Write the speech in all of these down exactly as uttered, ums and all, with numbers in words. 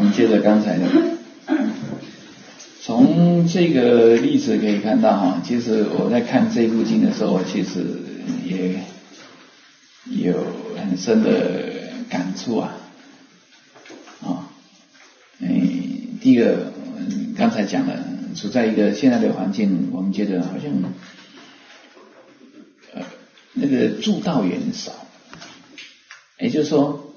们接着刚才的，从这个例子可以看到哈，其实我在看这部经的时候，其实也有很深的感触啊。啊，嗯，第一个刚才讲了，处在一个现在的环境，我们觉得好像呃那个助道员少，也就是说，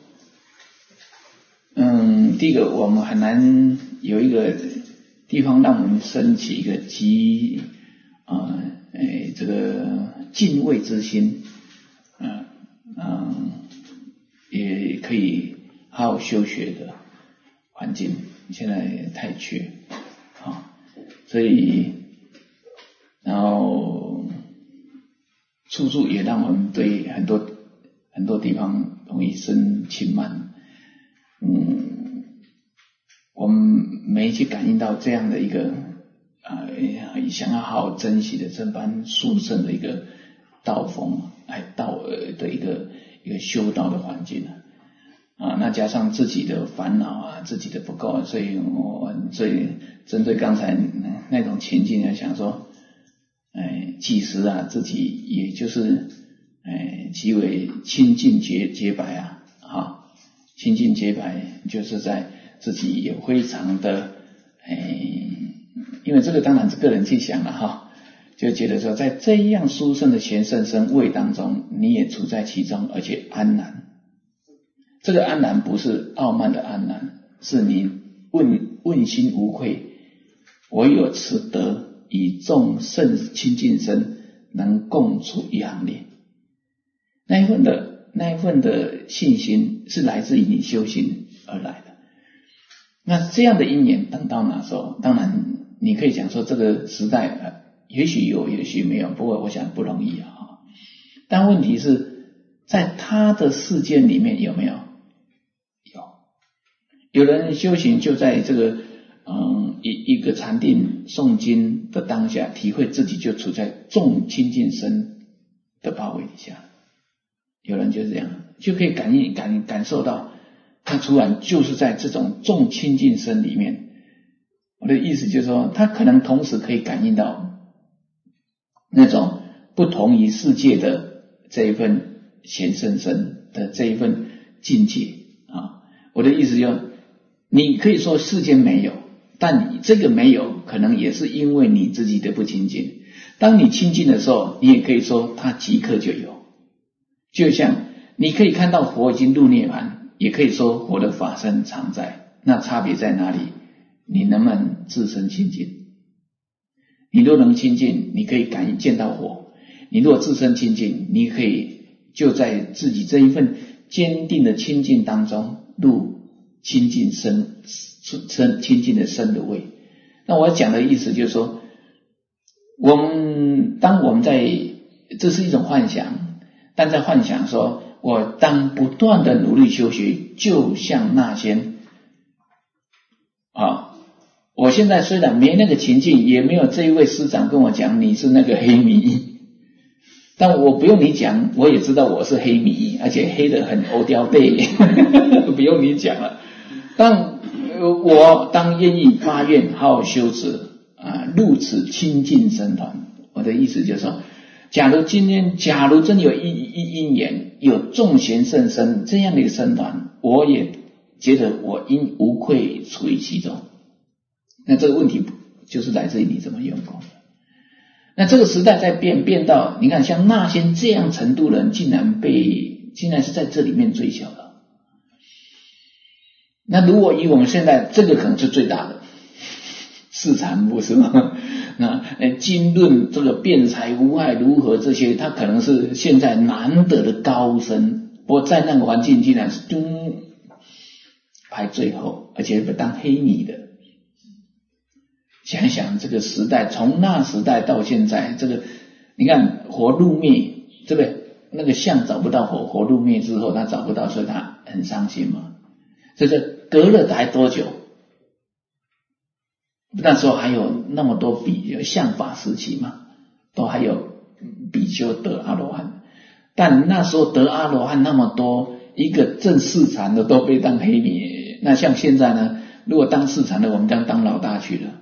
嗯，第一个我们很难有一个地方让我们升起一个极啊，哎，这个敬畏之心，嗯嗯，也可以好好修学的环境，现在太缺啊，所以然后处处也让我们对很多很多地方容易生轻慢，嗯，我们没去感应到这样的一个啊、呃，想要好好珍惜的这般殊胜的一个道风，哎，道呃的一个一个修道的环境啊，那加上自己的烦恼啊，自己的不够，所以我所以针对刚才那种情境来想说，哎，其实啊，自己也就是哎极为清净洁洁白啊，啊，清净洁白就是在自己也非常的哎，因为这个当然是个人去想了哈，就觉得说在这样殊胜的贤圣身位当中，你也处在其中，而且安然。这个安然不是傲慢的安然，是你问问心无愧，我有此德，与众圣清净身能共处一行列。那一份的那一份的信心是来自于你修行而来的。那这样的因缘等到哪时候？当然你可以讲说这个时代、呃、也许有也许没有，不过我想不容易啊。但问题是在他的世界里面有没有？有人修行就在这个嗯一一个禅定诵经的当下，体会自己就处在众清净身的包围底下。有人就这样，就可以感应感感受到，他突然就是在这种众清净身里面。我的意思就是说，他可能同时可以感应到那种不同于世界的这一份贤圣身的这一份境界啊。我的意思就是，你可以说世间没有，但你这个没有可能也是因为你自己的不清净。当你清净的时候，你也可以说它即刻就有。就像你可以看到佛已经入涅槃，也可以说佛的法身常在，那差别在哪里？你能不能自身清净？你若能清净，你可以感应见到佛；你若自身清净，你可以就在自己这一份坚定的清净当中入清净身身清净的身的位。那我讲的意思就是说，我们当我们在这是一种幻想，但在幻想说我当不断的努力修学，就像那些啊，我现在虽然没那个情境，也没有这一位师长跟我讲你是那个黑迷，但我不用你讲，我也知道我是黑迷，而且黑的很欧雕背不用你讲了。但我当愿意发愿好好修持啊，入此清净僧团。我的意思就是说，假如今天假如真有一一因缘有众贤圣身这样的一个僧团，我也觉得我应无愧处于其中。那这个问题就是来自于你怎么用功。那这个时代在变变到你看像那些这样程度的人竟然被竟然是在这里面追求的。那如果以我们现在这个可能是最大的市场，不是吗？那经论这个辩才无碍如何这些，它可能是现在难得的高深，不过在那个环境竟然是咚排最后，而且被当黑米的。想一想这个时代，从那时代到现在，这个你看火入灭，对不对？那个象找不到火，火入灭之后他找不到，所以他很伤心嘛。这个隔了才多久？那时候还有那么多比相法时期嘛，都还有比丘得阿罗汉，但那时候得阿罗汉那么多，一个正四禅的都被当黑米。那像现在呢， 如果当市场的，我们将当老大去了。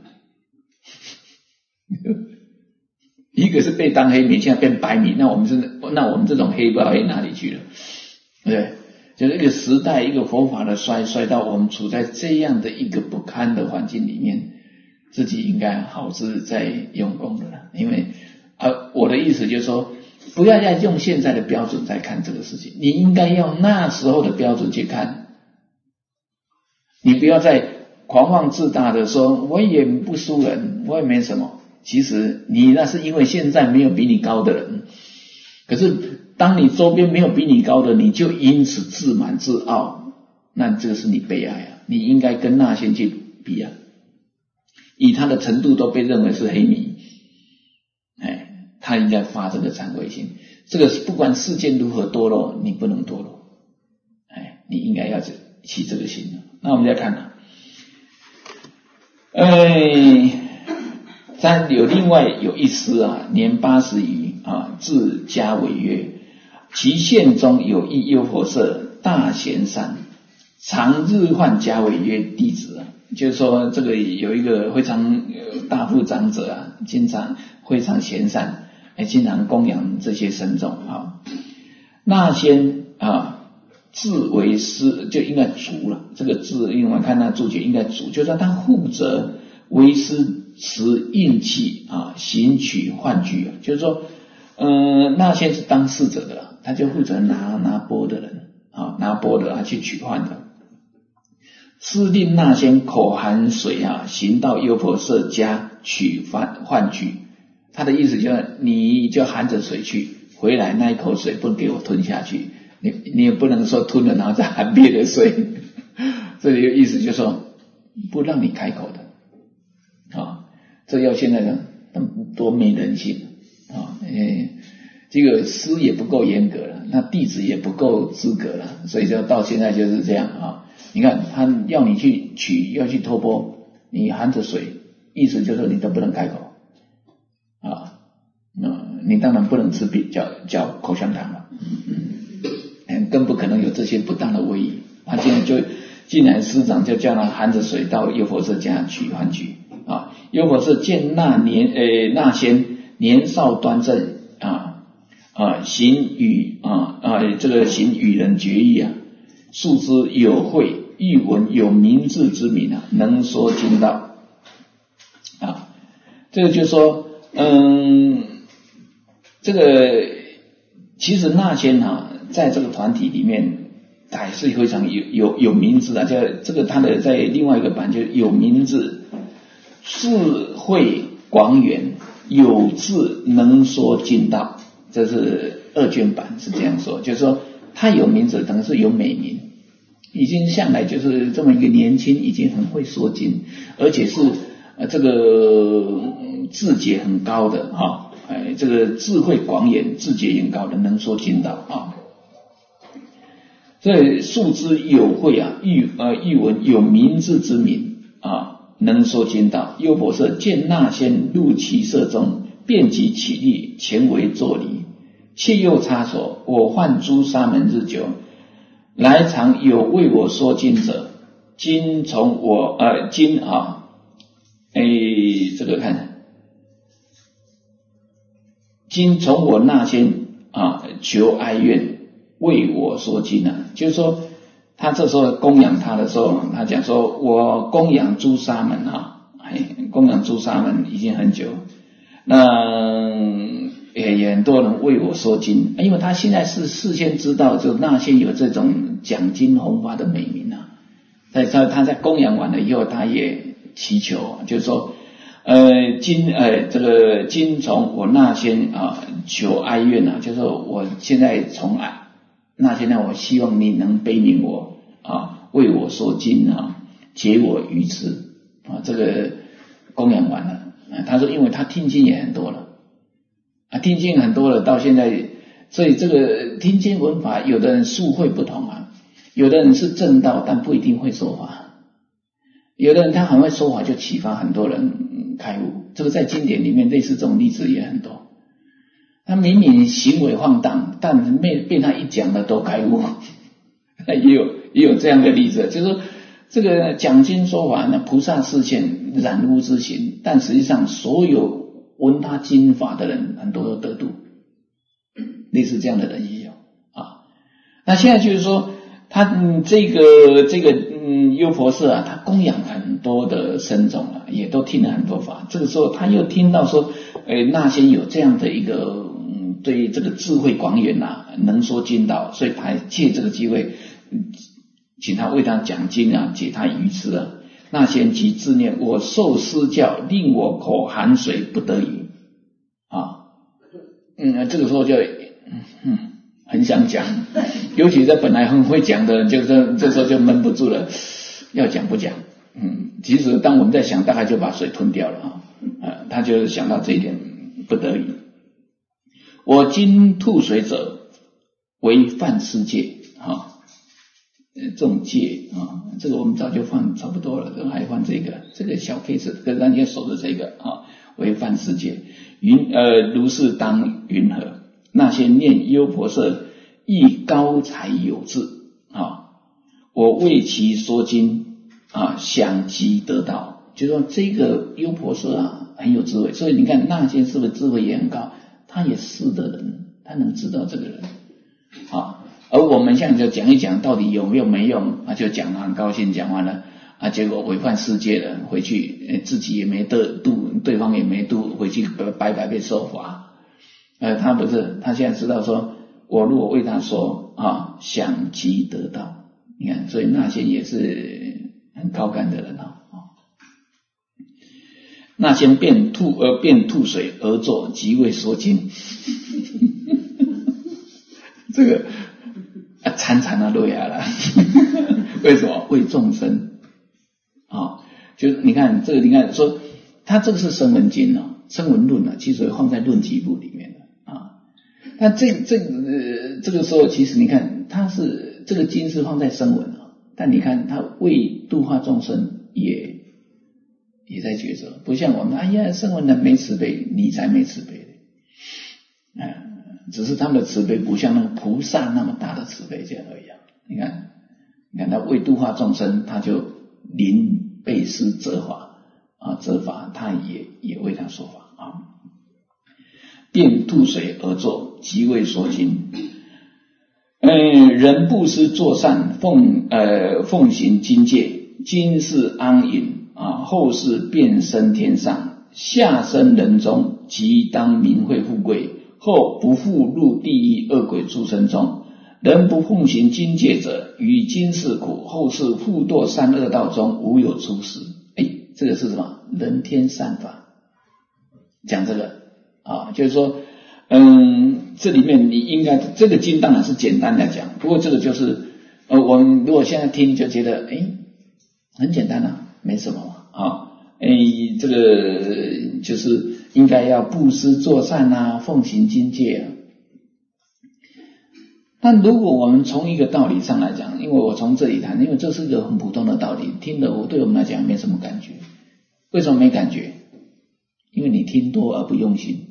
一个是被当黑米，现在变白米，那我们是那我们这种黑不知道黑哪里去了，对不对？就是一个时代，一个佛法的衰，衰到我们处在这样的一个不堪的环境里面，自己应该好自在用功的了。因为呃，我的意思就是说，不要再用现在的标准在看这个事情，你应该用那时候的标准去看。你不要再狂妄自大的说，我也不输人，我也没什么。其实你那是因为现在没有比你高的人，可是当你周边没有比你高的，你就因此自满自傲，那这个是你悲哀啊！你应该跟那些去比啊，以他的程度都被认为是黑米，哎，他应该发这个惭愧心。这个不管世间如何堕落，你不能堕落，哎，你应该要起这个心。那我们再看啊，哎。但有另外有一诗啊，年八十余啊，自家为曰：其县中有一优婆塞，大贤善，常日唤家为曰弟子啊。就是说，这个有一个非常大富长者啊，经常非常贤善，哎，经常供养这些僧众啊。那先啊，自为师，就应该主了。这个字，因为我们看那注解应该主，就是说他负责为师。持印器啊，行取换具啊，就是说，呃，那些是当侍者的啦，他就负责拿拿钵的人啊，拿钵的啊去取换的。师令那仙口含水啊，行到优婆塞家取换换具。他的意思就是，你就含着水去，回来那一口水不给我吞下去，你你也不能说吞了然后再含别的水。这里的意思就是说，不让你开口的。啊，这要现在呢，多没人性啊！哎，这个师也不够严格了，那弟子也不够资格了，所以就到现在就是这样啊。你看他要你去取，要去托钵，你含着水，意思就是你都不能开口啊。那你当然不能吃比叫叫口香糖了，嗯，更不可能有这些不当的威仪。他现在就竟然师长就叫他含着水到优婆塞家取换具。啊，优婆塞见那年呃那仙年少端正啊啊行与啊啊这个行与人决议啊，素之有慧，欲闻有明智之名啊，能说经道啊。这个就说嗯，这个其实那仙啊，在这个团体里面，他也是非常有有有明智啊。这这个他的在另外一个版就有明智。智慧广远，有智能说经道，这是二卷版是这样说，就是说他有名字，等于是有美名，已经向来就是这么一个年轻，已经很会说经，而且是呃这个智解很高的哈，哎，这个智慧广远，智解很高的，能说经道啊。所以素知有慧啊，欲呃欲闻有明智之名啊。能说经道，优婆塞见那仙入其舍中，便即起立，前为作礼。切又插手，我唤诸沙门日久，来常有为我说经者，今从我呃今啊，哎这个看，今从我那仙啊求哀愿，为我说经啊，就是说。他这时候供养他的时候，他讲说：“我供养诸沙门啊，供养诸沙门已经很久，那也也很多人为我说经，因为他现在是事先知道，就那些有这种讲经弘法的美名啊。在他他在供养完了以后，他也祈求，就是说，呃，今呃这个今从我那先啊求哀愿啊，就是说我现在从哀。”那现在我希望你能悲悯我啊，为我说经啊，解我愚痴啊。这个供养完了，啊、他说，因为他听经也很多了啊，听经很多了，到现在，所以这个听经闻法，有的人术会不同啊，有的人是正道，但不一定会说法；有的人他很会说法，就启发很多人开悟。这个在经典里面类似这种例子也很多。他明明行为放荡，但被被他一讲的都开悟，也有也有这样的例子，就是说这个讲经说法呢，菩萨示现染污之行，但实际上所有闻他经法的人很多都得度，类似这样的人也有啊。那现在就是说他、嗯、这个这个嗯优婆塞啊，他供养很多的僧众啊，也都听了很多法。这个时候他又听到说，呃，那些有这样的一个嗯对这个智慧广远啊，能说经道，所以他借这个机会，嗯、请他为他讲经啊，解他愚痴啊。那些人即自念：我受师教，令我口含水不得语啊。嗯，这个时候就嗯很想讲，尤其是本来很会讲的人，就是这时候就闷不住了，要讲不讲？嗯，其实当我们在想，大概就把水吞掉了啊。呃，他就想到这一点，不得已。我今吐水者，为犯世戒啊，这种戒啊，这个我们早就犯差不多了，还犯这个，这个小 case， 跟大家守的这个啊，为犯世戒。云呃，如是当云何？那些念优婆塞亦高才有智啊，我为其说经啊，想即得道。就说这个优婆塞啊很有智慧，所以你看那些是不是智慧也很高？他也是的人，他能知道这个人啊。而我们现在就讲一讲到底有没有没用啊，就讲了很高兴，讲完了啊，结果违反世界了，回去自己也没得度，对方也没度，回去白白被受罚。呃，他不是，他现在知道说，我如果为他说啊，想即得道。你看，所以那些也是很高干的人啊。那些便吐呃便吐水而坐，即为说经。这个啊，惨惨的落下了。为什么？为众生啊，就是你看这个，你看说他这个是声闻经啊，声闻论啊，其实放在论集部里面的啊。那这这个、呃、这个时候，其实你看，他是这个经是放在声闻啊，但你看他为度化众生也也在抉择，不像我们，哎呀，声闻人没慈悲，你才没慈悲的，啊，只是他们的慈悲不像那个菩萨那么大的慈悲这样而已啊。你看，你看他为度化众生，他就临被施责法啊，责法他也也为他说法啊。便吐水而坐，即为说经。嗯，人布施作善，奉呃奉行经戒，今世安隐啊，后世变生天上，下生人中，即当名慧富贵，后不复入地狱恶鬼畜生中。人不奉行经戒者，于今世苦，后世复堕三恶道中，无有出世。哎，这个是什么？人天善法，讲这个啊，就是说，嗯，这里面你应该这个经当然是简单来讲，不过这个就是呃，我们如果现在听就觉得，哎，很简单啊，没什么嘛啊，哎，这个就是应该要布施作善啊，奉行经戒啊。但如果我们从一个道理上来讲，因为我从这里谈，因为这是一个很普通的道理，听得我对我们来讲没什么感觉。为什么没感觉？因为你听多而不用心。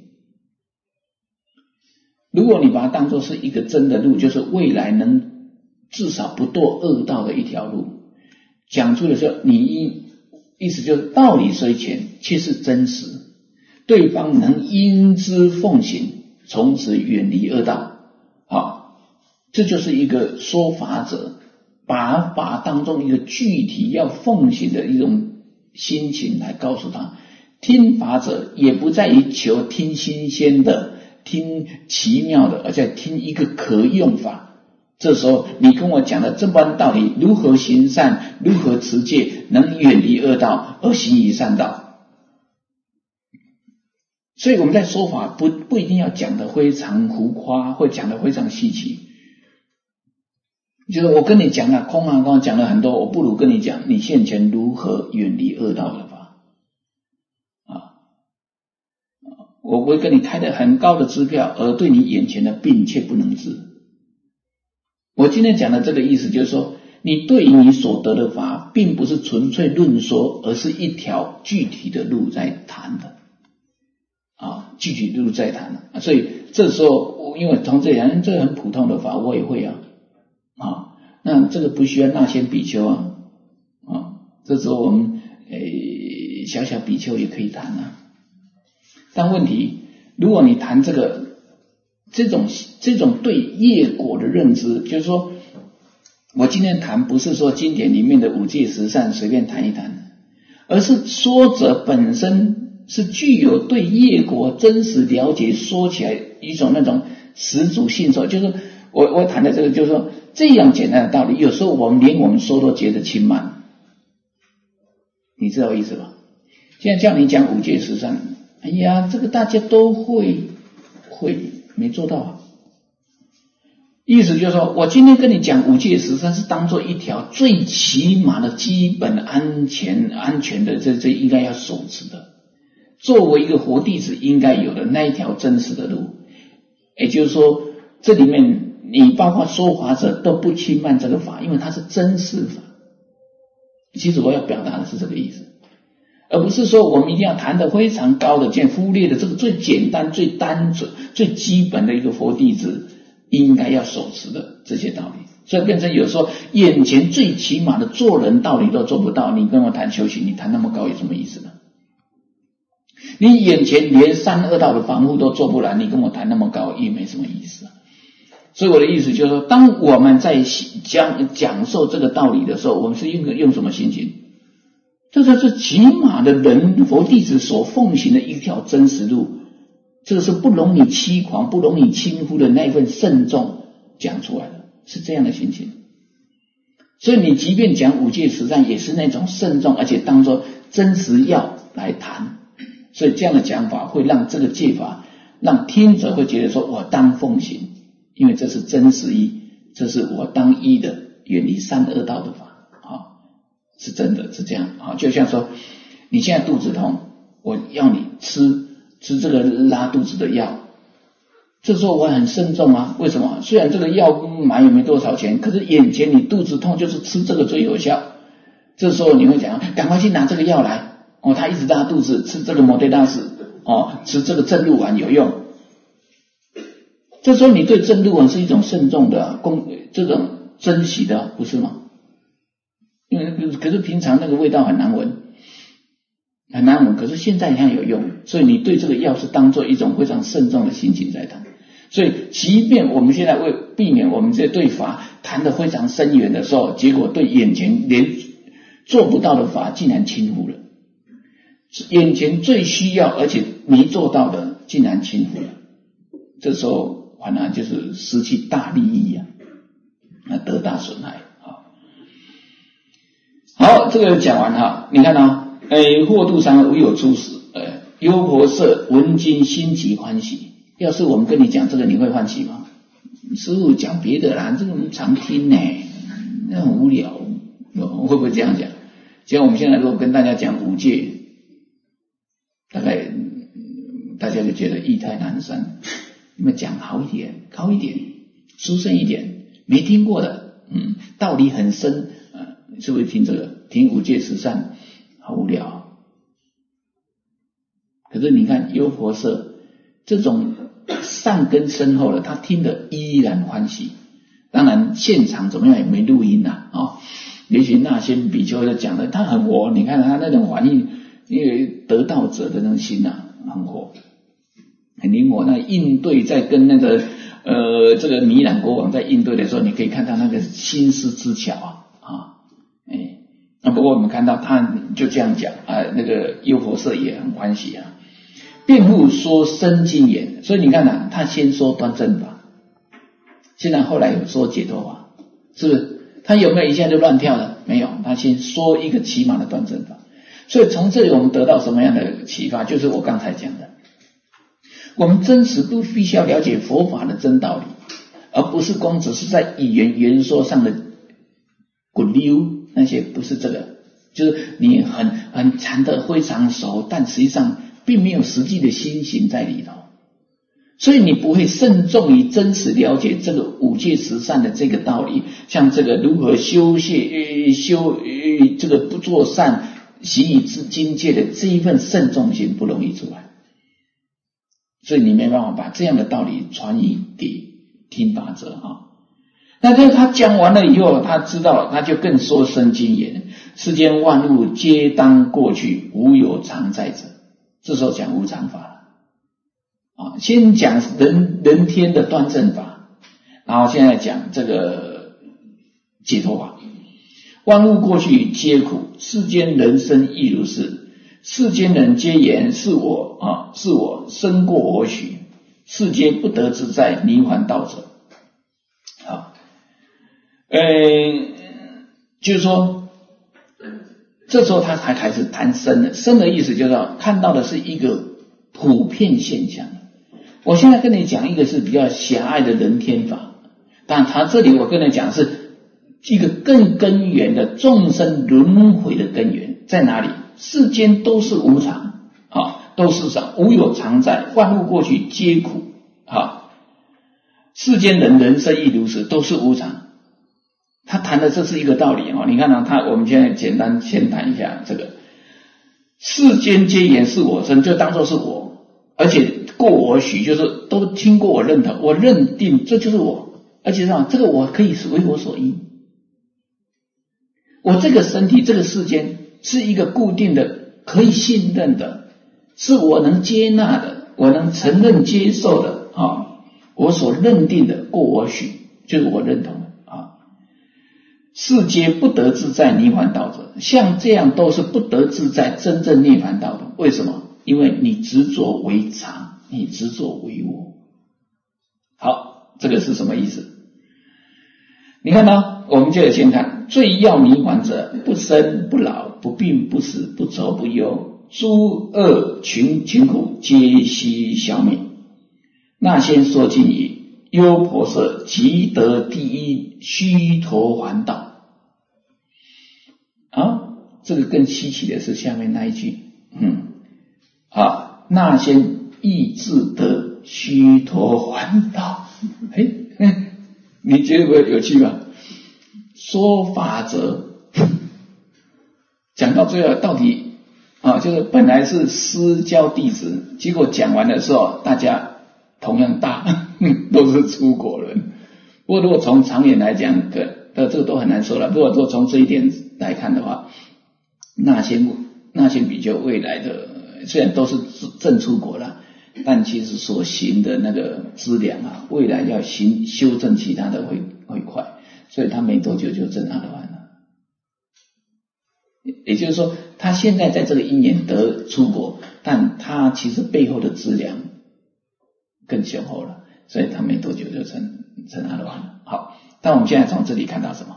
如果你把它当作是一个真的路，就是未来能至少不堕恶道的一条路，讲出的时候，你意思就是道理虽浅，却是真实，对方能因之奉行，从此远离恶道。好，这就是一个说法者把法当中一个具体要奉行的一种心情来告诉他。听法者也不在于求听新鲜的，听奇妙的，而且听一个可用法。这时候你跟我讲的这般道理，如何行善，如何持戒，能远离恶道而行于善道。所以我们在说法不不一定要讲得非常浮夸，或讲得非常稀奇。就是我跟你讲了空啊，刚刚讲了很多，我不如跟你讲你现前如何远离恶道的法啊。我不会跟你开的很高的支票，而对你眼前的病却不能治。我今天讲的这个意思就是说，你对于你所得的法并不是纯粹论说，而是一条具体的路在谈的啊，具体的路在谈的。所以这时候因为从这里这个很普通的法我也会啊啊，那这个不需要那些比丘啊啊， 这时候我们诶小小比丘也可以谈啊。但问题，如果你谈这个这种这种对业果的认知，就是说我今天谈不是说经典里面的五戒十善随便谈一谈，而是说者本身是具有对业果真实了解，说起来一种那种十足信受。就是我我谈的这个，就是说这样简单的道理，有时候我们连我们说都觉得轻慢，你知道意思吧？现在叫你讲五戒十善，哎呀，这个大家都会会没做到啊。意思就是说，我今天跟你讲五戒十善是当做一条最起码的基本安全安全的，这这应该要守持的，作为一个活弟子应该有的那一条真实的路。也就是说，这里面你包括说法者都不轻慢这个法，因为它是真实法。其实我要表达的是这个意思，而不是说我们一定要谈得非常高的见，忽略的这个最简单最单纯最基本的一个佛弟子应该要守持的这些道理。所以变成有时候眼前最起码的做人道理都做不到，你跟我谈修行，你谈那么高有什么意思呢？你眼前连三恶道的防护都做不来，你跟我谈那么高也没什么意思啊。所以我的意思就是说，当我们在讲讲授这个道理的时候，我们是用用什么心情？这就是起码的人佛弟子所奉行的一条真实路，这个是不容你欺狂不容你轻忽的那一份慎重讲出来的，是这样的心情。所以你即便讲五戒十善也是那种慎重，而且当作真实要来谈。所以这样的讲法会让这个戒法让听者会觉得说，我当奉行，因为这是真实义，这是我当依的远离三恶道的法啊，是真的是这样啊。就像说你现在肚子痛，我要你吃吃这个拉肚子的药，这时候我很慎重啊。为什么？虽然这个药买也没多少钱，可是眼前你肚子痛就是吃这个最有效。这时候你会讲，赶快去拿这个药来哦，他一直拉肚子，吃这个摩德纳斯哦，吃这个正露丸有用。这时候你对正露丸是一种慎重的、啊、这种珍惜的、啊，不是吗？因为可是平常那个味道很难闻，很难闻，可是现在看有用，所以你对这个药是当做一种非常慎重的心情在谈。所以即便我们现在为避免我们这对法谈得非常深远的时候，结果对眼前连做不到的法竟然轻忽了，眼前最需要而且没做到的竟然轻忽了，这时候反而就是失去大利益啊，那得大损害。好，这个讲完哈，你看啊，诶，惑度三无有出死，诶，优婆塞闻经心极欢喜。要是我们跟你讲这个，你会欢喜吗？师父讲别的啦，这个我们常听呢，那很无聊，会不会这样讲？像我们现在如果跟大家讲五戒，大概大家就觉得意态阑珊。你们讲好一点，高一点，殊胜一点，没听过的，嗯，道理很深，呃，是不是听这个？听五戒十善好无聊。可是你看优婆塞这种善根深厚的，他听得依然欢喜。当然现场怎么样也没录音啊，哦，也许那些比丘就讲的他很活，你看他那种反应，因为得道者的那种心啊很活很灵活。那应对在跟那个呃这个弥染国王在应对的时候，你可以看到那个心思之巧啊啊哎，那不过我们看到他就这样讲啊，那个优婆塞也很欢喜啊。辩护说深经言，所以你看啊，他先说端正法，现在后来有说解脱法，是不是？他有没有一下就乱跳了？没有，他先说一个起码的端正法。所以从这里我们得到什么样的启发？就是我刚才讲的，我们真实不必须要了解佛法的真道理，而不是光只是在语言言说上的滚溜，那些不是这个，就是你很很缠得非常熟，但实际上并没有实际的心行在里头，所以你不会慎重于真实了解这个五戒十善的这个道理，像这个如何修戒、修这个不做善、行以至精戒的这一份慎重心不容易出来，所以你没办法把这样的道理传译给听法者啊。 那这他讲完了以后，他知道了，他就更说深经言：世间万物皆当过去，无有常在者。这时候讲无常法了啊，先讲人人天的端正法，然后现在讲这个解脱法。万物过去皆苦，世间人生亦如是。世间人皆言是我啊，是我生过我许，世皆不得自在，泥洹道者。啊，呃，就是说，这时候他才开始谈生的，生的意思就是说看到的是一个普遍现象。我现在跟你讲一个是比较狭隘的人天法，但他这里我跟你讲是一个更根源的众生轮回的根源在哪里？世间都是无常啊，都是常，无有常在，万物过去皆苦啊。世间人人生亦如此，都是无常。他谈的这是一个道理啊，你看啊，他我们现在简单先谈一下这个世间皆言是我生，就当作是我，而且过我许，就是都听过我认同，我认定这就是我，而且这个我可以为我所依。我这个身体，这个世间是一个固定的，可以信任的，是我能接纳的，我能承认接受的啊，我所认定的过我许，就是我认同的啊。世皆不得自在，涅槃道者，像这样都是不得自在，真正涅槃道的。为什么？因为你执着为常，你执着为我。好，这个是什么意思？你看呢？我们就先看最要涅槃者，不生不老，不病不死，不愁不忧，诸恶群群苦皆悉消灭。那先说尽矣，优婆塞即得第一须陀洹道。啊，这个更稀奇的是下面那一句，嗯，啊，那先亦自得须陀洹道。哎，你觉得不有趣吧？说法者讲到最后到底啊，就是本来是私教弟子，结果讲完的时候大家同样大都是出国人。不过如果从长远来讲，呃这个都很难说了。如果说从这一点来看的话，那些那些比较未来的虽然都是正出国了，但其实所行的那个资粮啊，未来要行修正其他的会会快，所以他没多久就证阿罗汉了。也就是说，他现在在这个因缘得出国，但他其实背后的资粮更雄厚了，所以他没多久就成成阿罗汉了。好，但我们现在从这里看到什么？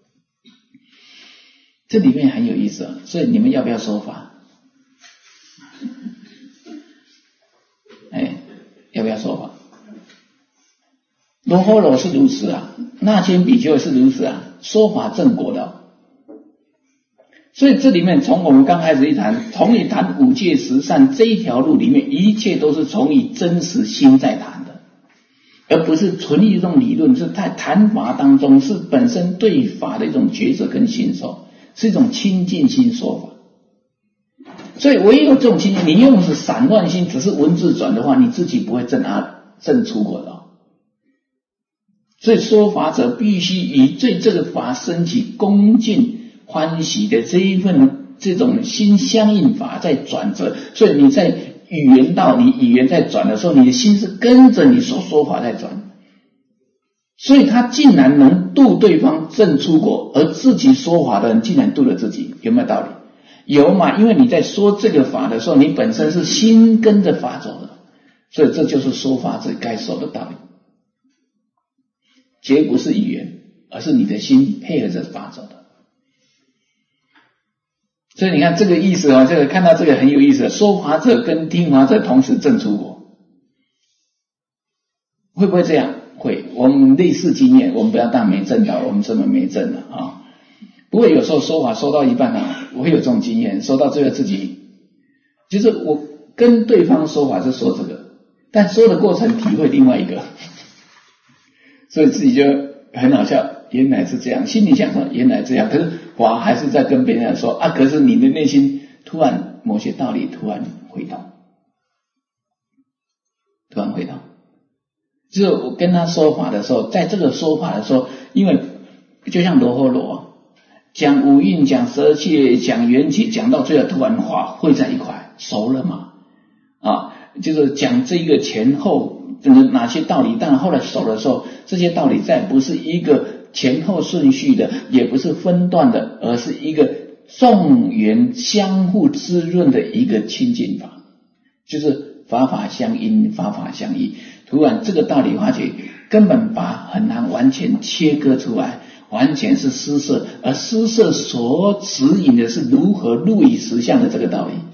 这里面很有意思啊，所以你们要不要说法？哎，要不要说法？罗睺罗是如此啊，那千比丘是如此啊，说法正果的。所以这里面从我们刚开始一谈，从你谈五戒十善这一条路里面，一切都是从你真实心在谈的，而不是纯一种理论，是在谈法当中是本身对法的一种抉择跟信受，是一种清净心说法。所以唯有这种清净，你用的是散乱心，只是文字转的话，你自己不会证阿证出果的哦。所以说法者必须以对这个法升起恭敬欢喜的这一份这种心相应法在转折，所以你在语言道，你语言在转的时候，你的心是跟着你所说法在转，所以他竟然能度对方证出果，而自己说法的人竟然度了自己，有没有道理？有嘛？因为你在说这个法的时候，你本身是心跟着法走的，所以这就是说法者该说的道理。绝不是语言，而是你的心配合着法走的。所以你看这个意思啊，这个看到这个很有意思，说法者跟听法者同时证出果，会不会这样？会。我们类似经验，我们不要当没证到，我们根本没证了啊。不过有时候说法说到一半啊，我会有这种经验，说到最后自己就是我跟对方说法是说这个，但说的过程体会另外一个，所以自己就很好笑，原来是这样，心里想说原来这样，可是我还是在跟别人说啊，可是你的内心突然某些道理突然回到，突然回到，就是我跟他说法的时候，在这个说法的时候， 因为就像罗睺罗讲五蕴讲十气讲缘起，讲到最后突然化汇在一块，熟了嘛啊，就是讲这个前后哪些道理，但后来熟的时候，这些道理再不是一个前后顺序的，也不是分段的，而是一个众缘相互滋润的一个清净法，就是法法相因，法法相依。突然这个道理化解根本把很难完全切割出来，完全是施设，而施设所指引的是如何入于实相的这个道理。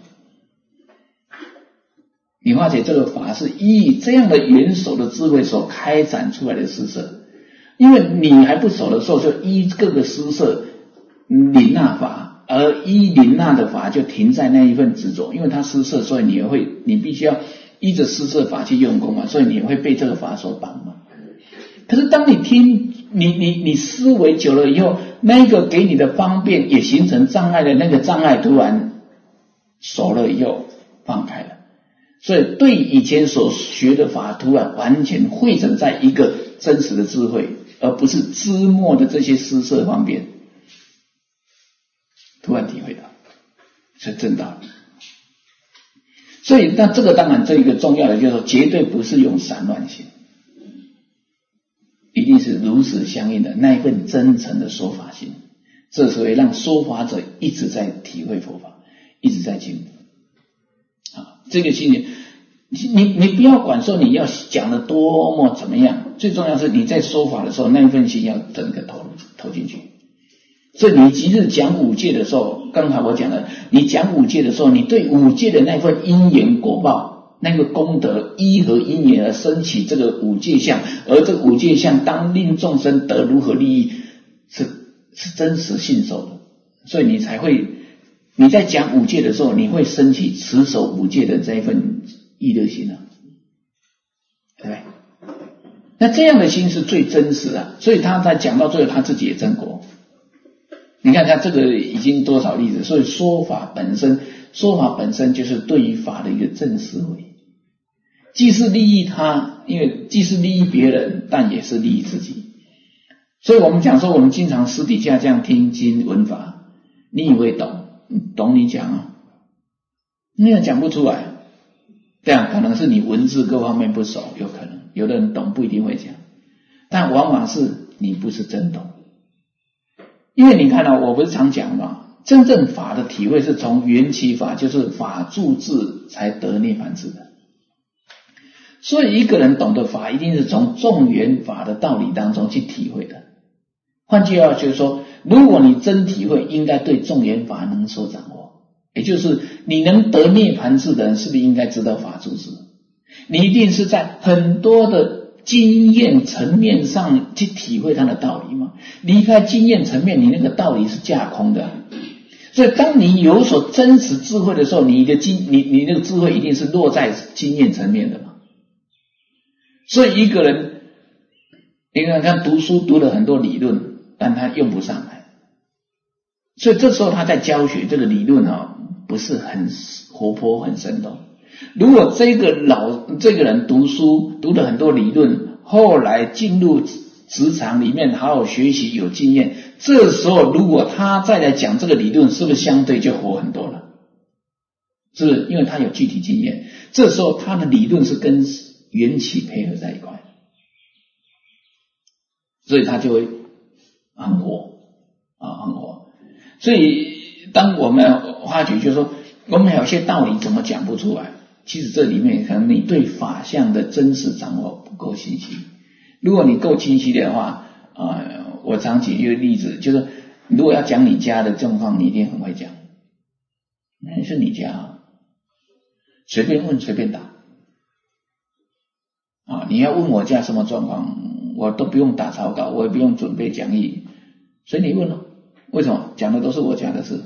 你化解这个法是依这样的元首的智慧所开展出来的施设，因为你还不熟的时候，就依各个施设领纳法，而依领纳的法就停在那一份执着，因为它施设，所以你也会，你必须要依着施设法去用功嘛，所以你会被这个法所绑嘛。可是当你听你你你思维久了以后，那个给你的方便也形成障碍的那个障碍突然熟了以后放开了，所以对以前所学的法突然完全汇整在一个真实的智慧，而不是枝末的这些施设方便，突然体会到是正道。所以那这个当然这一个重要的就是说，绝对不是用散乱心，一定是如实相应的那一份真诚的说法心，这是会让说法者一直在体会佛法，一直在进步啊。这个心你你不要管说你要讲的多么怎么样，最重要是你在说法的时候那一份心要整个投投进去。所以你即日讲五戒的时候，刚才我讲的，你讲五戒的时候，你对五戒的那份因缘果报，那个功德依和因缘而升起这个五戒相，而这个五戒相当令众生得如何利益，是是真实信受的，所以你才会，你在讲五戒的时候，你会升起持守五戒的这一份意乐心啊，对不对？那这样的心是最真实的，所以他在讲到最后他自己也正果。你看他这个已经多少例子，所以说法本身，说法本身就是对于法的一个正思维，既是利益他，因为既是利益别人，但也是利益自己。所以我们讲说，我们经常私底下这样听经闻法，你以为懂，懂你讲啊，你也讲不出来。这样可能是你文字各方面不熟，有可能有的人懂不一定会讲，但往往是你不是真懂。因为你看到、啊、我不是常讲嘛，真正法的体会是从缘起法，就是法住智才得涅槃智的。所以一个人懂得法，一定是从众缘法的道理当中去体会的。换句话就是说，如果你真体会，应该对众缘法能所掌握，也就是你能得涅槃智的人，是不是应该知道法住智？你一定是在很多的经验层面上去体会它的道理嘛，离开经验层面，你那个道理是架空的。所以当你有所真实智慧的时候，你的经你你那个智慧一定是落在经验层面的嘛。所以一个人你看他读书读了很多理论，但他用不上来，所以这时候他在教学这个理论啊，不是很活泼很生动。如果这个老这个人读书读了很多理论，后来进入职场里面好好学习有经验，这时候如果他再来讲这个理论，是不是相对就活很多了？是不是？因为他有具体经验，这时候他的理论是跟缘起配合在一块，所以他就会很活啊，很活。所以当我们发觉就是说我们有些道理怎么讲不出来，其实这里面可能你对法相的真实掌握不够清晰。如果你够清晰的话，呃，我常举一个例子，就是如果要讲你家的状况，你一定很会讲，那是你家啊，随便问随便答啊。你要问我家什么状况，我都不用打草稿，我也不用准备讲义，随你问了。为什么？讲的都是我家的事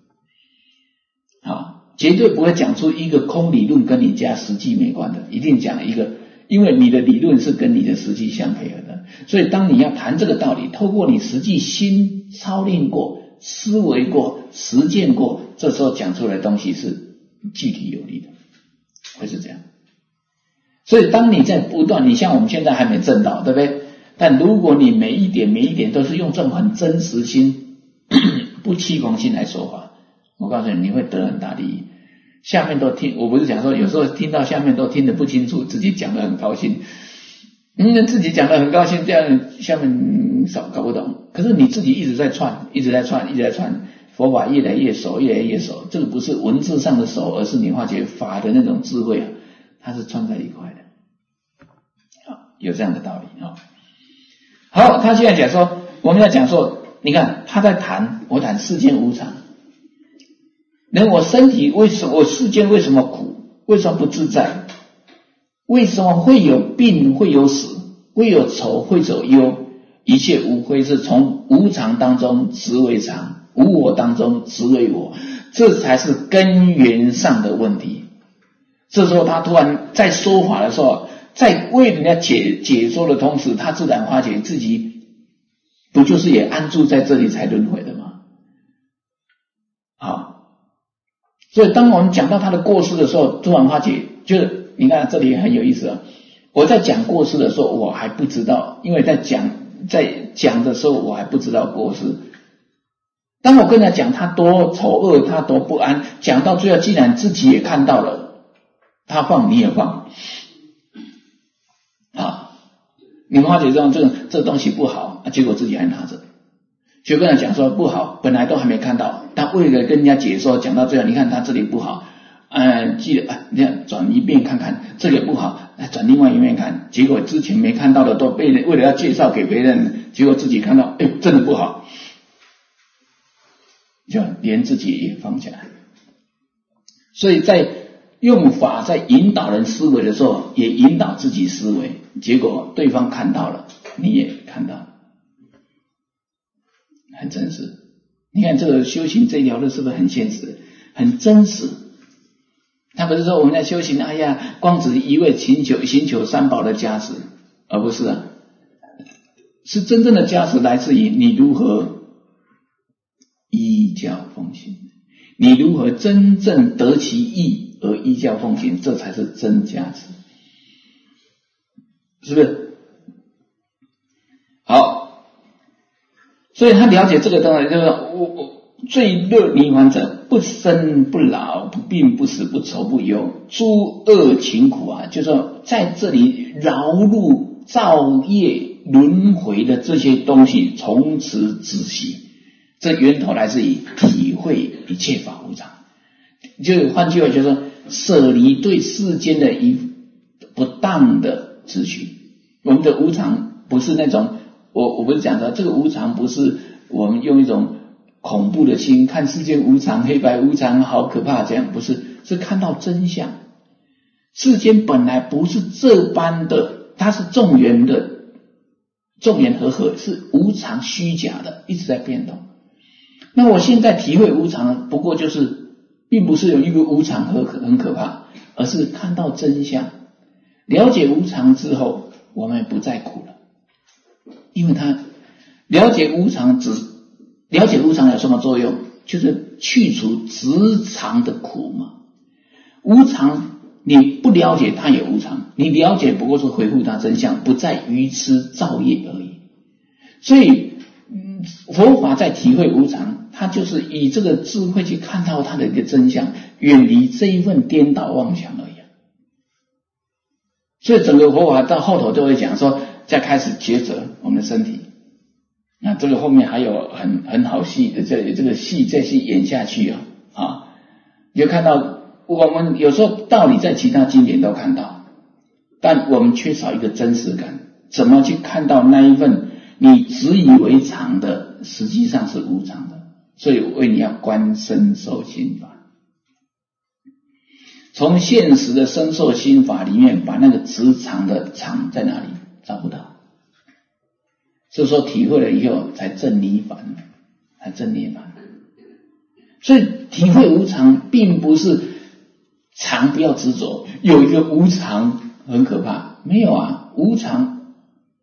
啊，绝对不会讲出一个空理论跟你家实际没关的，一定讲一个，因为你的理论是跟你的实际相配合的。所以当你要谈这个道理，透过你实际心操练过、思维过、实践过，这时候讲出来的东西是具体有力的，会是这样。所以当你在不断，你像我们现在还没证道，对不对？ 但如果你每一点每一点都是用这种很真实心不欺狂心来说话，我告诉你，你会得很大利益。下面都听，我不是讲说有时候听到下面都听得不清楚，自己讲得很高兴，嗯，自己讲得很高兴，这样下面少搞不懂。可是你自己一直在串，一直在串，一直在串，佛法越来越熟，越来越熟。这个不是文字上的熟，而是你发觉法的那种智慧啊，它是串在一块的。好，有这样的道理啊。好，他现在讲说，我们要讲说，你看他在谈，我谈世间无常。那我身体为什么，我世间为什么苦？为什么不自在？为什么会有病，会有死，会有愁，会有忧？一切无非是从无常当中执为常，无我当中执为我，这才是根源上的问题。这时候他突然在说法的时候，在为人家解解说的同时，他自然发觉自己不就是也安住在这里才轮回的吗？好。所以当我们讲到他的过失的时候，突然发觉，就是你看这里很有意思啊。我在讲过失的时候，我还不知道，因为在讲在讲的时候，我还不知道过失。当我跟他讲他多丑恶，他多不安，讲到最后，既然自己也看到了，他放你也放，啊，你发觉这样这这东西不好，啊，结果自己还拿着。就跟他讲说不好，本来都还没看到，他为了跟人家解说，讲到最后，你看他这里不好，呃，记得啊，你看转一遍看看，这里不好，转另外一面看，结果之前没看到的都被人为了要介绍给别人，结果自己看到，哎，真的不好，就连自己也放下来。所以在用法在引导人思维的时候，也引导自己思维，结果对方看到了，你也看到了。很真实，你看这个修行这条路是不是很现实，很真实？他不是说我们在修行，哎呀，光只一味寻求寻求三宝的加持，而不是啊，是真正的加持来自于你如何依教奉行，你如何真正得其意而依教奉行，这才是真加持，是不是？好。所以他了解这个东西，就是我我最乐涅槃者，不生不老，不病不死，不愁不忧，诸恶勤苦啊，就是说在这里劳碌造业轮回的这些东西，从此止息。这源头来自于体会一切法无常，就换句话就是说，舍离对世间的一不当的执取。我们的无常不是那种。我我不是讲的，这个无常不是我们用一种恐怖的心看世间无常，黑白无常，好可怕，这样不是，是看到真相。世间本来不是这般的，它是众缘的，众缘和合，是无常虚假的，一直在变动。那我现在体会无常，不过就是并不是有一个无常和很可怕，而是看到真相，了解无常之后，我们不再苦了。因为他了解无常，只了解无常有什么作用？就是去除执常的苦嘛。无常你不了解它也无常，你了解不过是回复它真相，不再愚痴造业而已。所以佛法在体会无常，它就是以这个智慧去看到它的一个真相，远离这一份颠倒妄想而已。所以整个佛法到后头就会讲说，再开始抉择我们的身体，那这个后面还有很很好戏的，这这个戏再去演下去啊啊，你就看到我们有时候道理在其他经典都看到，但我们缺少一个真实感，怎么去看到那一份你执以为常的，实际上是无常的？所以为你要观身受心法，从现实的身受心法里面把那个执常的常在哪里找不到，所以说体会了以后才证涅槃，才证涅槃。所以体会无常并不是常不要执着，有一个无常很可怕，没有啊，无常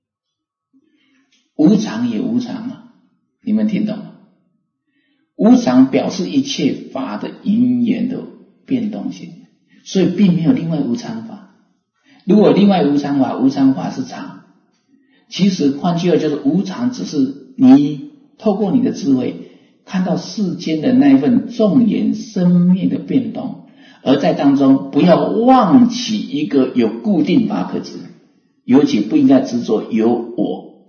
无常也无常啊，你们听懂吗？无常表示一切法的因缘的变动性，所以并没有另外无常法。如果另外无常法，无常法是常， 其实换句话就是无常，只是你透过你的智慧看到世间的那一份众缘生灭的变动，而在当中不要忘起一个有固定法可执，尤其不应该执着有我，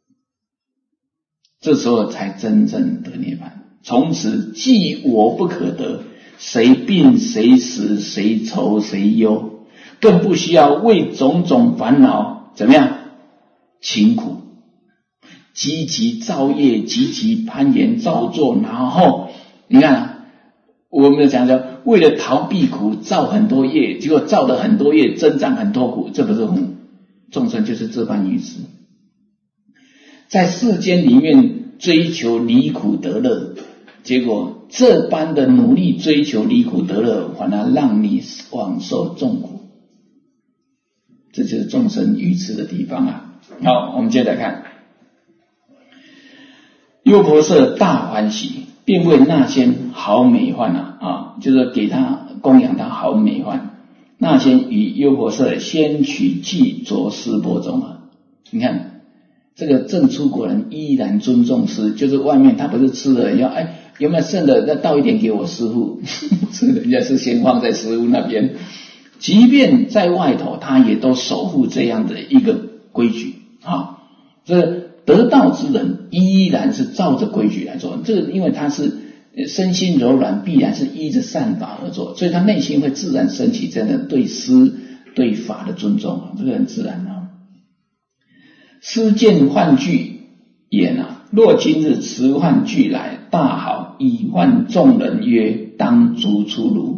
这时候才真正得涅槃。从此既我不可得，谁病谁死谁愁谁忧，更不需要为种种烦恼怎么样勤苦，积极造业，积极攀岩造作，然后你看啊，我们讲叫为了逃避苦造很多业，结果造了很多业增长很多苦，这不是众生就是这般愚痴，在世间里面追求离苦得乐，结果这般的努力追求离苦得乐，反而让你枉受众苦，这就是众生愚痴的地方啊。好，我们接着看，优婆塞大欢喜，并为那仙好美饭啊，啊，就是给他供养他好美饭。那仙与优婆塞先取具着施钵中啊，你看这个正出国人依然尊重师，就是外面他不是吃了要哎有没有剩的再倒一点给我师父，是人家是先放在师父那边，即便在外头他也都守护这样的一个规矩啊。这得道之人依然是照着规矩来做，这个因为他是身心柔软，必然是依着善法而做，所以他内心会自然升起这样的对师对法的尊重，这个很自然啊。师见幻具言啊，若今日持幻具来，大好，以唤众人曰：当逐出炉。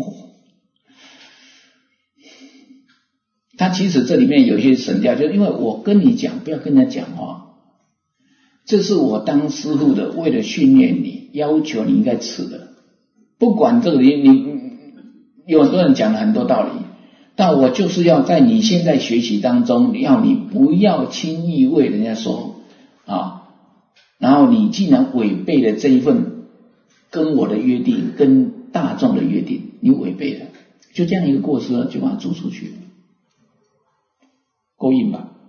他其实这里面有一些神调，就是因为我跟你讲不要跟他讲话，这是我当师父的为了训练你，要求你应该吃的，不管这个你你有很多人讲了很多道理，但我就是要在你现在学习当中，要你不要轻易为人家说啊，然后你既然违背了这一份跟我的约定，跟大众的约定，你违背了，就这样一个过失就把它逐出去了，勾引吧。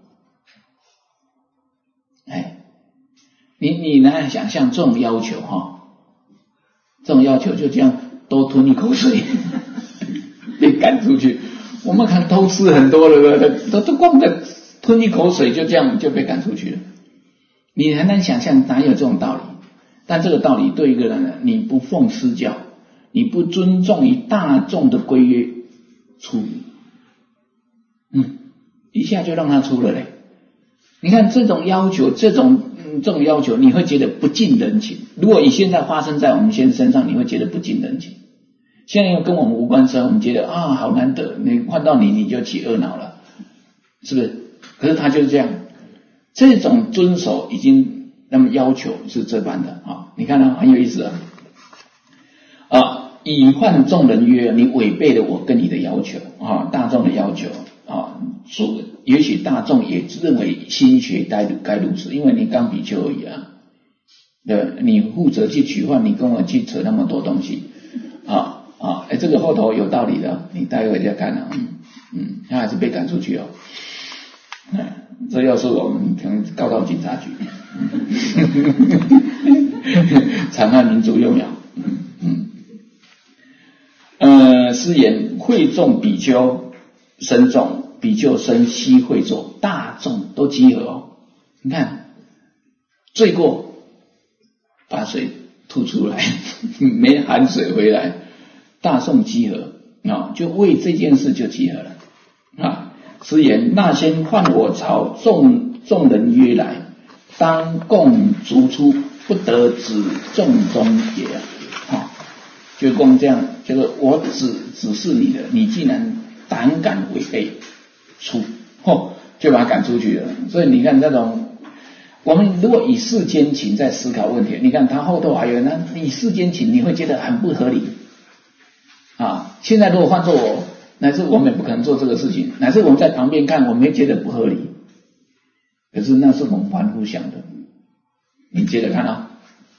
哎，你你难想象这种要求哈，这种要求就这样多吞一口水被赶出去。我们看偷吃很多了，都都光的吞一口水就这样就被赶出去了。你很难想象哪有这种道理，但这个道理对一个人，你不奉师教，你不尊重于大众的规约出，嗯，一下就让他出了嘞。你看这种要求，这种、嗯、这种要求，你会觉得不近人情。如果你现在发生在我们先生身上，你会觉得不近人情。现在又跟我们无关事，我们觉得啊好难得，你换到你你就起恶恼了，是不是？可是他就是这样，这种遵守已经那么要求是这般的啊，你看啊很有意思啊。啊，以唤众人曰，你违背了我跟你的要求啊，大众的要求啊，说也许大众也认为心学该该如此，因为你刚比丘而已啊，对，你负责去取换，你跟我去扯那么多东西啊。啊，哎，这个后头有道理的，你待会再看啊，嗯嗯，他还是被赶出去哦。哎，这要是我们可能告到警察局，残害民族幼苗。嗯嗯，呃，师言会众比丘僧众，比丘僧悉会众，大众都集合哦。你看，罪过，把水吐出来，没含水回来。大众集合啊，就为这件事就集合了啊。师言那先唤我朝众众人约来，当共逐出，不得止众中也啊。就共这样，就是我指指示你的，你既然胆敢违背，出哦，就把他赶出去了。所以你看这种，我们如果以世间情在思考问题，你看他后头还有那以世间情，你会觉得很不合理。啊，现在如果换做我，乃至我们也不可能做这个事情，乃至我们在旁边看，我们也觉得不合理。可是那是我们凡夫想的。你接着看啊，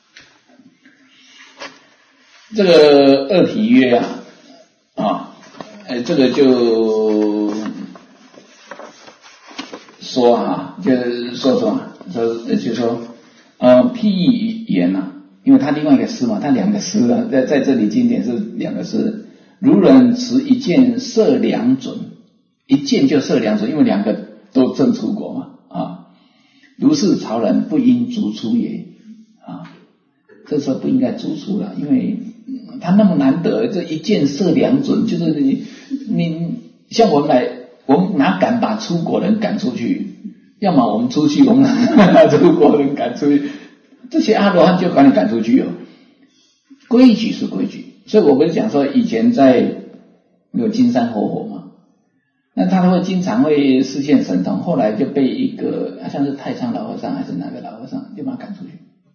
这个二体约啊，啊，呃，这个就说啊，就是说什么，说就是说，呃，譬喻言啊，因为他另外一个诗嘛，他两个诗啊，在在这里经典是两个诗，如人持一箭射两准，一箭就射两准，因为两个都正出国嘛啊，如是曹人不应逐出也啊，这时候不应该逐出了，因为他那么难得，这一箭射两准，就是你你像我们来，我们哪敢把出国人赶出去？要么我们出去，我们把出国人赶出去，这些阿罗汉就把你赶出去哦。规矩是规矩，所以我不是讲说以前在有金山活佛嘛，那他会经常会示现神通，后来就被一个好像是太上老和尚还是哪个老和尚就把他赶出去。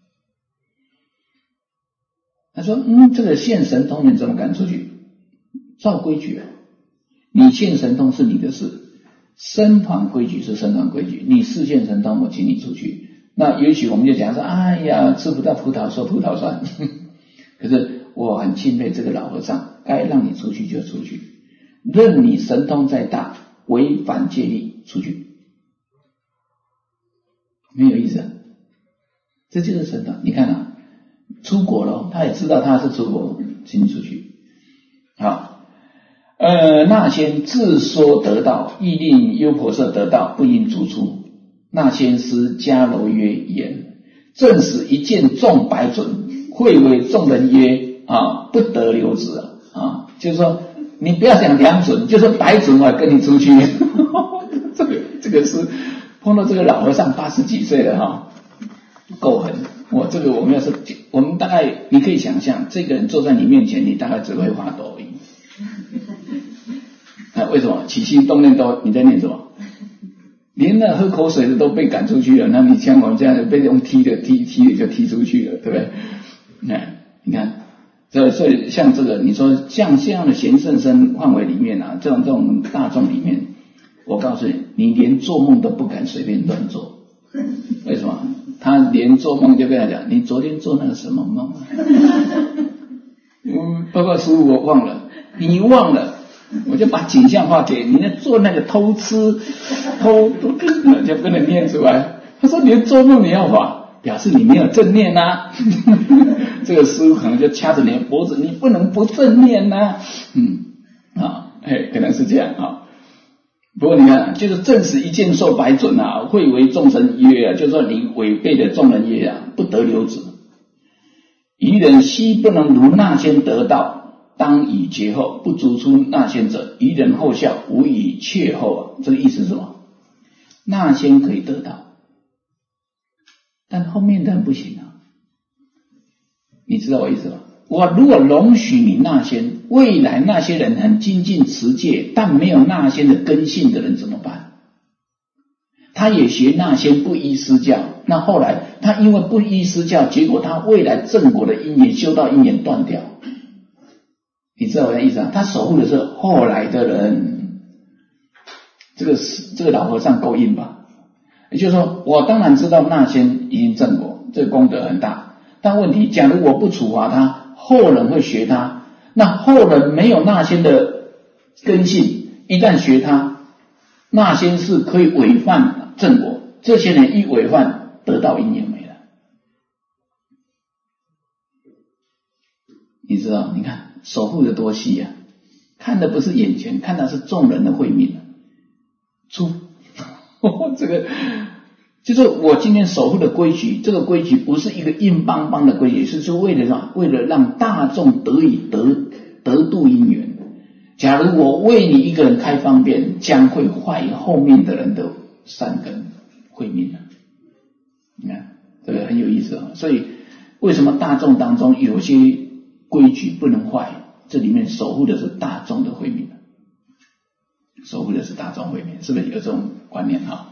他说嗯，这个现神通你怎么赶出去？照规矩啊，你现神通是你的事，僧团规矩是僧团规矩，你示现神通我请你出去。那也许我们就讲说哎呀吃不到葡萄说葡萄酸可是我很钦佩这个老和尚，该让你出去就出去，任你神通再大，违反戒律出去，没有意思啊，这就是神通。你看啊，出国了，他也知道他是出国，请你出去。好，呃，那先自说得道，亦令优婆塞得道，不应逐出。那先师迦楼曰言，正使一箭中百准，会为众人曰啊，不得留止啊，就是说你不要讲两准，就说百准我跟你出去这个这个是碰到这个老和尚八十几岁了哈，够狠。我这个我们要是我们大概你可以想象，这个人坐在你面前，你大概只会发抖而已啊，为什么？起心动念都你在念什么？连那喝口水的都被赶出去了，那你像我们这样被用踢的踢踢的就踢出去了，对不对？哎，你看，所以所以像这个，你说像这样的贤圣身范围里面啊，这种这种大众里面，我告诉你，你连做梦都不敢随便乱做，为什么？他连做梦就跟他讲，你昨天做那个什么梦？嗯，报告师父，我忘了，你忘了。我就把景象画给你，那做那个偷吃偷就不能念出来。他说连做梦你要画，表示你没有正念啊这个师父可能就掐着你的脖子，你不能不正念啊嗯啊，哎，可能是这样啊。不过你看，就是正使一箭受百准啊，会为众生曰啊，就是说你违背的众人曰啊，不得留止。愚人悉不能如那仙得道，当以劫后，不逐出那仙者，愚人后效，无以切后啊。这个意思是什么？那仙可以得到，但后面的人不行啊。你知道我意思吧？我如果容许你那仙，未来那些人很精进持戒，但没有那仙的根性的人怎么办？他也学那仙不依师教，那后来他因为不依师教，结果他未来正果的因缘修道因缘断掉。你知道我的意思啊？他守护的是后来的人，这个是这个老和尚够硬吧？也就是说，我当然知道那仙已经正果，这个功德很大，但问题，假如我不处罚他，后人会学他，那后人没有那仙的根性，一旦学他，那仙是可以违犯正果，这些人一违犯，得到因缘没了。你知道？你看守护的多细啊，看的不是眼前，看的是众人的慧命。出这个就是我今天守护的规矩，这个规矩不是一个硬邦邦的规矩，是为了什么？为了让大众得以得得度因缘。假如我为你一个人开方便，将会坏后面的人的善根慧命啊。你看这个很有意思啊。所以为什么大众当中有些规矩不能坏？这里面守护的是大众的慧命，守护的是大众慧命，是不是有这种观念哈？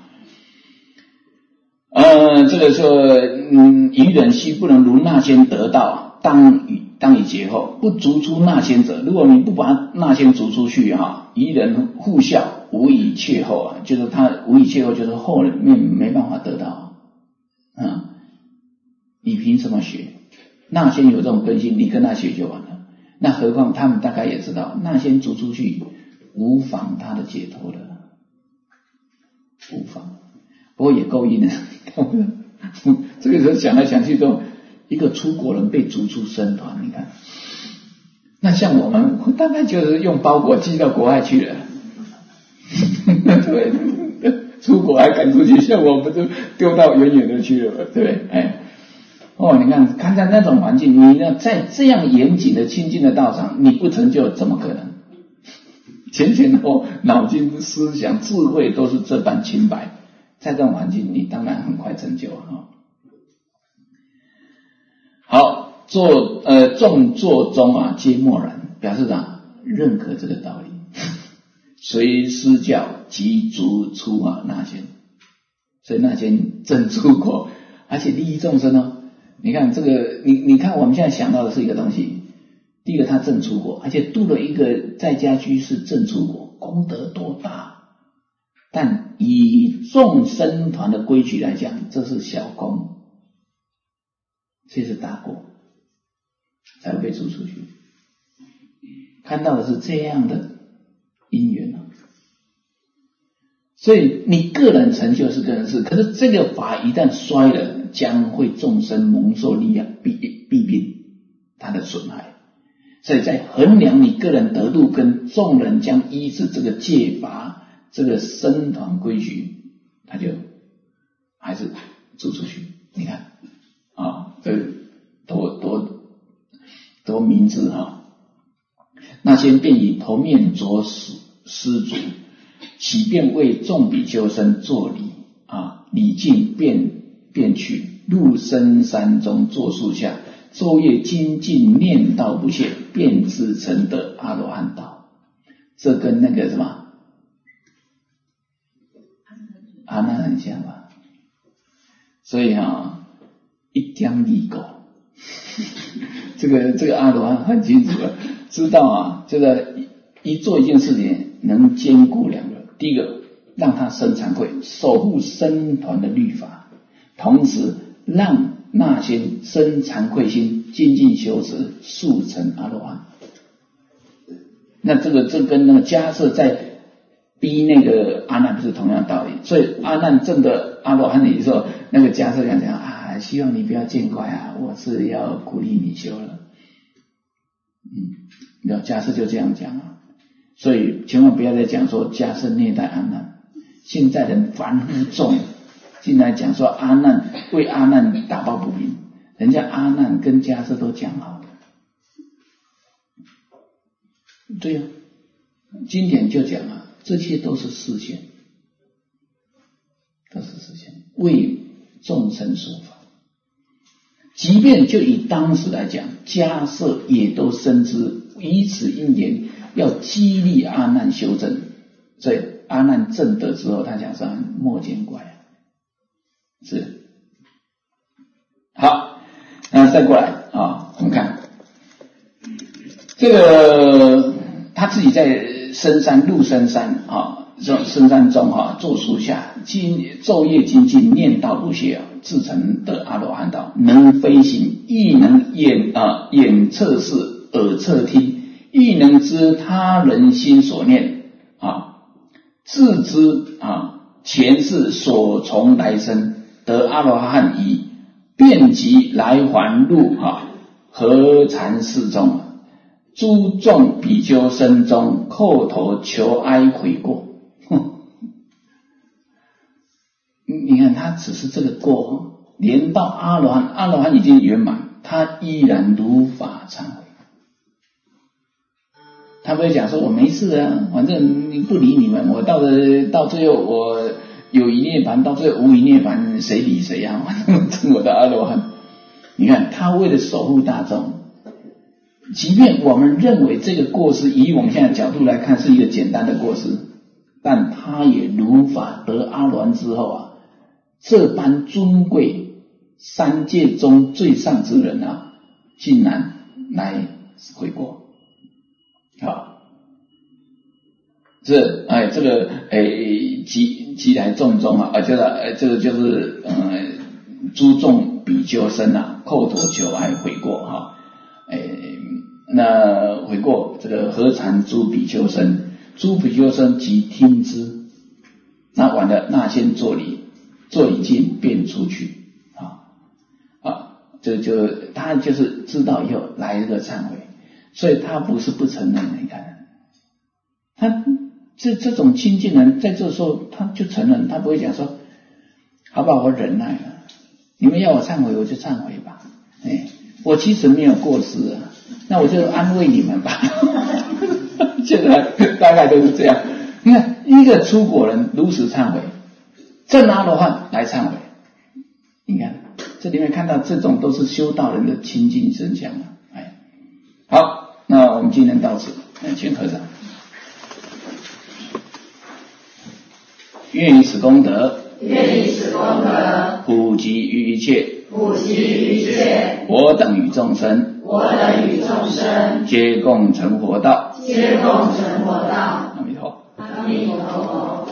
呃，这个说，嗯，愚人悉不能如那仙得道，当以当以劫后，不逐出那仙者。如果你不把那仙逐出去哈，愚人互效，无以切后啊，就是他无以切后，就是后面没办法得到。嗯，你凭什么学？那仙有这种根性，你跟他学就完了。那何况他们大概也知道，那仙逐出去无妨他的解脱的，无妨。 不过也够硬了。这个时候想来想去都，一个出国人被逐出僧团，你看，那像我们大概就是用包裹寄到国外去了，对，出国还赶出去，像我们就丢到远远的去了，对不对？哎，哦，你看，看在那种环境，你呢在这样严谨的清净的道场，你不成就怎么可能？前前后脑筋思想智慧都是这般清白，在这种环境，你当然很快成就啊。好，做呃众坐中啊，皆默然，表示啊认可这个道理。随师教即逐出啊那仙，所以那仙真出国，而且利益众生哦。你看这个，你你看我们现在想到的是一个东西，第一个他正出国，而且度了一个在家居士正出国，功德多大！但以众僧团的规矩来讲，这是小功，这是大过，才会被逐出去。看到的是这样的因缘啊，所以你个人成就是个人事，可是这个法一旦衰了，将会众生蒙受利益弊弊病，它的损害。所以在衡量你个人得度跟众人将依止这个戒法这个僧团规矩，他就还是逐出去。你看啊，这多多多明智啊！那先便以头面着施主，起便为众比丘僧作礼啊，礼尽便便去，入深山中坐树下，昼夜精进念道不懈，便自成得阿罗汉道。这跟那个什么阿难很像吧？所以啊，一将利狗，这个这个阿罗汉很清楚了，知道啊，这个一做一件事情能兼顾两个，第一个让他生惭愧，守护僧团的律法，同时让那些生惭愧心，精进修持，速成阿罗汉。那这个这跟那个迦叶在逼那个阿难不是同样道理，所以阿难证的阿罗汉的时候，那个迦叶讲讲啊，希望你不要见怪啊，我是要鼓励你修了。嗯，那迦叶就这样讲啊，所以千万不要再讲说迦叶虐待阿难，现在人凡夫众进来讲说阿难为阿难打抱不平，人家阿难跟迦叶都讲好了。对啊，经典就讲啊，这些都是示现，都是示现，为众生说法。即便就以当时来讲，迦叶也都深知以此因缘要激励阿难修正，所以阿难证得之后，他讲说莫见怪，是好。那再过来啊，我们看这个他自己在深山入深山啊，这深山中啊，坐树下，今昼夜精进，念道不懈啊，自成得阿罗汉道，能飞行，亦能眼啊眼测视，耳侧听，亦能知他人心所念啊，自知啊前世所从来生，得阿罗汉已，遍及来还路啊，何禅寺中，诸众比丘僧中，叩头求哀悔过。你看他只是这个过，连到阿罗汉，阿罗汉已经圆满，他依然如法忏悔。他不会讲说我没事啊，反正你不理你们，我到了到最后我有一涅槃，到最后无一涅槃，谁理谁啊？我的阿罗汉。你看他为了守护大众，即便我们认为这个过失以我们现在的角度来看是一个简单的过失，但他也如法得阿罗汉之后啊，这般尊贵三界中最上之人啊，竟然来悔过。好，这哎这个哎即即来众中啊，就是哎这个就是呃诸众比丘僧啊，叩头求哀悔过哈，哎那悔过这个何禅诸比丘僧，诸比丘僧即听之，那完了那先作礼， 最近便出去啊啊，这就他就是知道以后来这个忏悔，所以他不是不承认，你看他这这种亲近人在这时候他就承认，他不会讲说好吧我忍耐了，你们要我忏悔我就忏悔吧，哎，我其实没有过失啊，那我就安慰你们吧。现在大概都是这样，你看一个出国人如实忏悔，正阿罗汉来忏悔，你看这里面看到这种都是修道人的亲近真相啊。哎，好，那我们今天到此，请合掌。愿以此功德， 愿以此功德普及于一切， 普及于一切我等与众生， 我等与众生皆共成佛道， 皆共成佛道。 阿弥陀。 阿弥陀佛。